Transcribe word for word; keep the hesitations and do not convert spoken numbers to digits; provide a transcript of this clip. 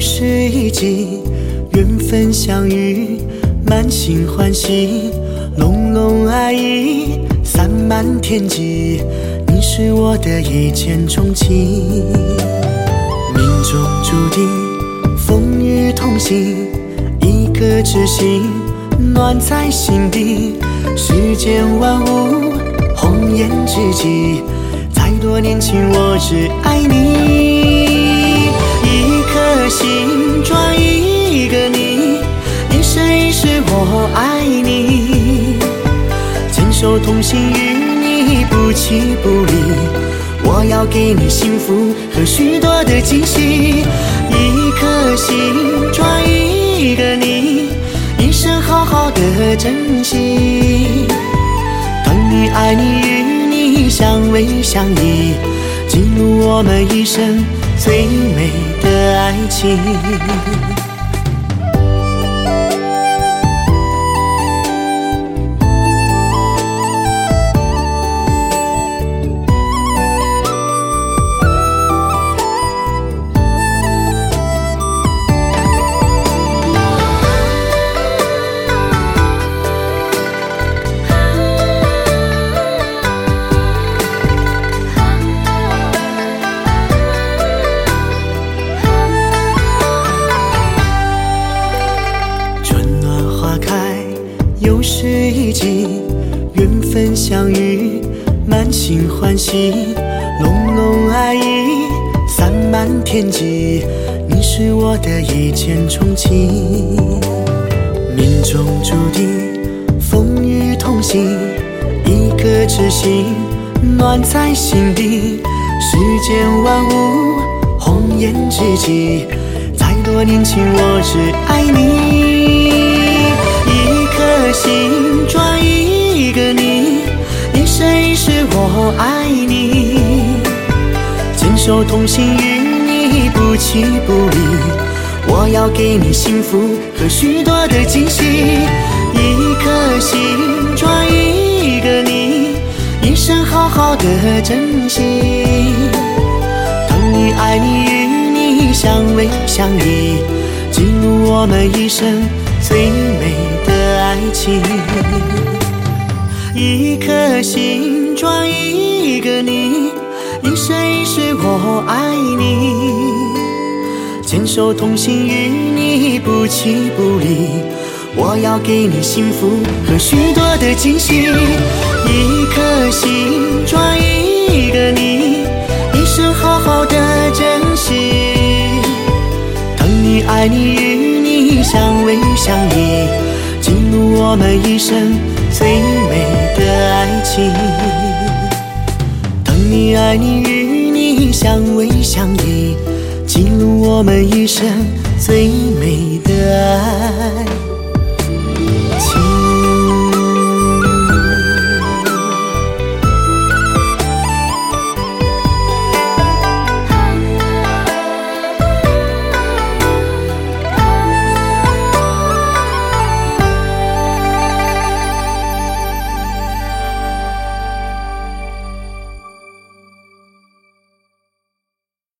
是一季，缘分相遇，满心欢喜，浓浓爱意散满天际。你是我的一见钟情，命中注定，风雨同行，一个知心，暖在心底。世间万物，红颜知己，再多年情，我只爱你。一颗心装一个你，一生一世我爱你。牵手同行与你不弃不离，我要给你幸福和许多的惊喜。一颗心装一个你，一生好好的珍惜。等你爱你与你相偎相依，记录我们一生最美的爱情。又是一季，缘分相遇，满心欢喜，浓浓爱意散满天际。你是我的一见钟情，命中注定，风雨同行，一个知心，暖在心底。世间万物，红颜知己，再多年情，我只爱你。一颗心装一个你，一生一世我爱你。牵手同行与你不弃不离，我要给你幸福和许多的惊喜。一颗心装一个你，一生好好的珍惜。等你爱你与你相偎相依，记录我们一生最美的爱情。一颗心装一个你，一生一世我爱你。牵手同行与你不弃不离，我要给你幸福和许多的惊喜。一颗心装一个你，一生好好的珍惜。等你爱你与你相偎相依，记录我们一生最美的爱情。等你爱你与你相偎相依，记录我们一生最美的爱